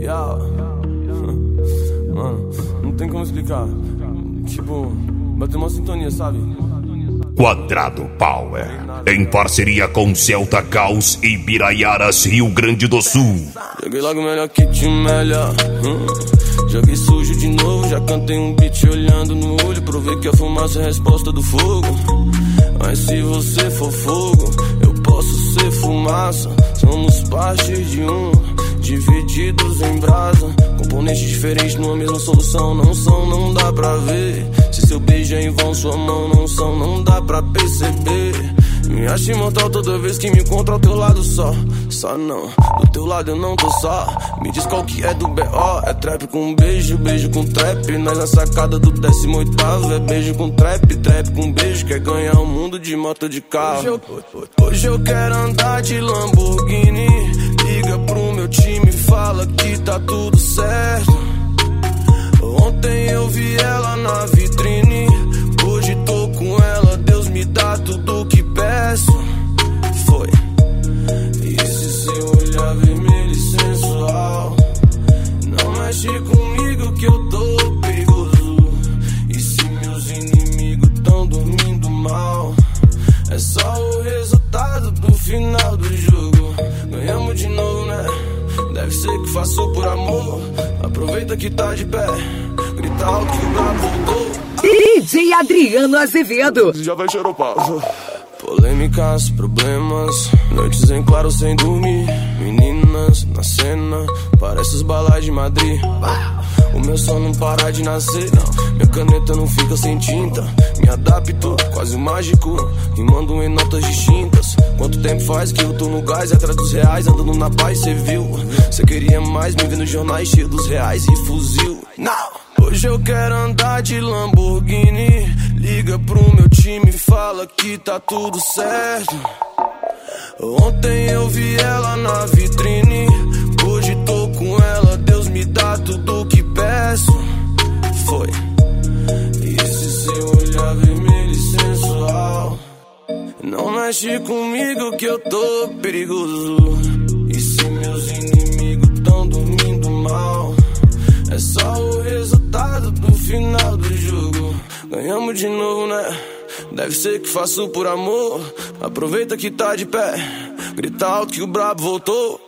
Mano, não tem como explicar. Tipo, bateu uma sintonia, sabe? Quadrado Power, em parceria com Celta Caos e Biraiaras, Rio Grande do Sul. Joguei logo melhor que te melhor. Joguei sujo de novo, já cantei um beat olhando no olho. Provei que a fumaça é a resposta do fogo. Mas se você for fogo, eu posso ser fumaça. Somos parte de um, divididos em brasa. Componentes diferentes numa mesma solução. Não são, não dá pra ver. Se seu beijo é em vão, sua mão não são, não dá pra perceber. Me acho imortal toda vez que me encontro ao teu lado só. Só não, do teu lado eu não tô só. Me diz qual que é do B.O. É trap com beijo, beijo com trap. Nós na sacada do 18º. É beijo com trap, trap com beijo. Quer ganhar o mundo de moto de carro. Hoje eu quero andar de Lamborghini. Liga pro meu time, fala que tá tudo certo. Ontem eu vi ela na vitrine, hoje tô com ela. Deus me dá tudo que peço. Foi. E esse seu olhar vermelho e sensual, não mexe comigo que eu tô perigoso. E se meus inimigos tão dormindo mal, é só o resultado do final do jogo. Ganhamos de novo, né? Deve ser que faço por amor. Aproveita que tá de pé, grita alto que o brabo voltou. DJ Adriano Azevedo. Já vai xeropar. Polêmicas, problemas, noites em claro sem dormir. Meninas na cena, parece os balais de Madrid. O meu som não para de nascer, não. Minha caneta não fica sem tinta. Me adapto, quase mágico, rimando em notas distintas. Quanto tempo faz que eu tô no gás, atrás dos reais, andando na paz, cê viu? Cê queria mais, me vendo nos jornais cheio dos reais e fuzil. Não! Hoje eu quero andar de Lamborghini. Liga pro meu time, fala que tá tudo certo. Ontem eu vi ela na vitrine, hoje tô com ela. Deus me dá tudo que peço. Foi. E esse seu olhar vermelho e sensual, não mexe comigo que eu tô perigoso. E se meus inimigos tão dormindo mal, é só o resultado do final do jogo. Ganhamos de novo, né? Deve ser que faço por amor. Aproveita que tá de pé, grita alto que o brabo voltou.